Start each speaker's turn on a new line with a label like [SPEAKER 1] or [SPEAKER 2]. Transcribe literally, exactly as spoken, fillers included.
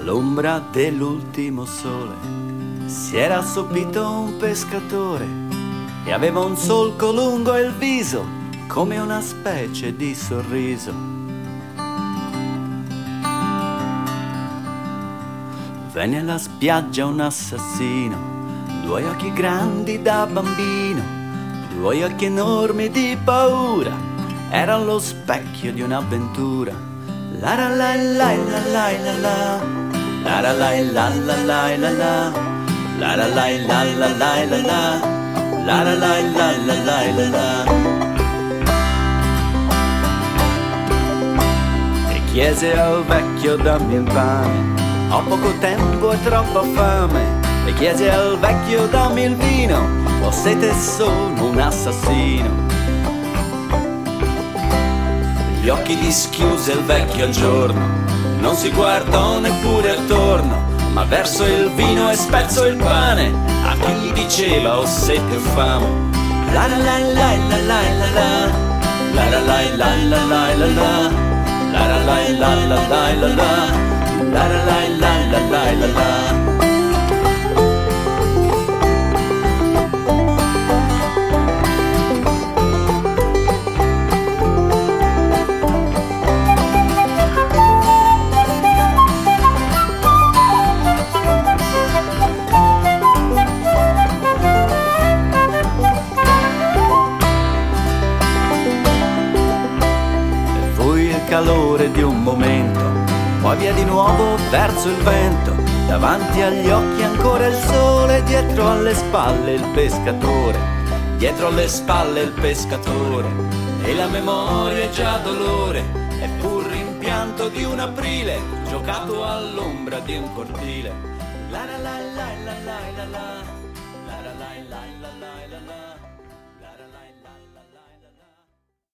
[SPEAKER 1] All'ombra dell'ultimo sole si era assopito un pescatore e aveva un solco lungo il viso come una specie di sorriso. Venne alla spiaggia un assassino, due occhi grandi da bambino, due occhi enormi di paura, era lo specchio di un'avventura. La la la la la la la la, la la la la la la la la, la la la la la la la la, la la la la la la la la. E chiese al vecchio dammi il pane, ho poco tempo e troppa fame. E chiese al vecchio dammi il vino, ho sete e sono un assassino. Gli occhi gli schiuse il vecchio al giorno, non si guardò neppure attorno, ma verso il vino e spezzò il pane a chi gli diceva ho sete e fame. La la la la la la la la, la la la la la la la la, la la la la la la la la, la la la la la la la. Calore di un momento, poi via di nuovo verso il vento, davanti agli occhi ancora il sole, dietro alle spalle il pescatore, dietro alle spalle il pescatore, e la memoria è già dolore, è pur rimpianto di un aprile, giocato all'ombra di un cortile. La la la la la la la la, la la la la la la la.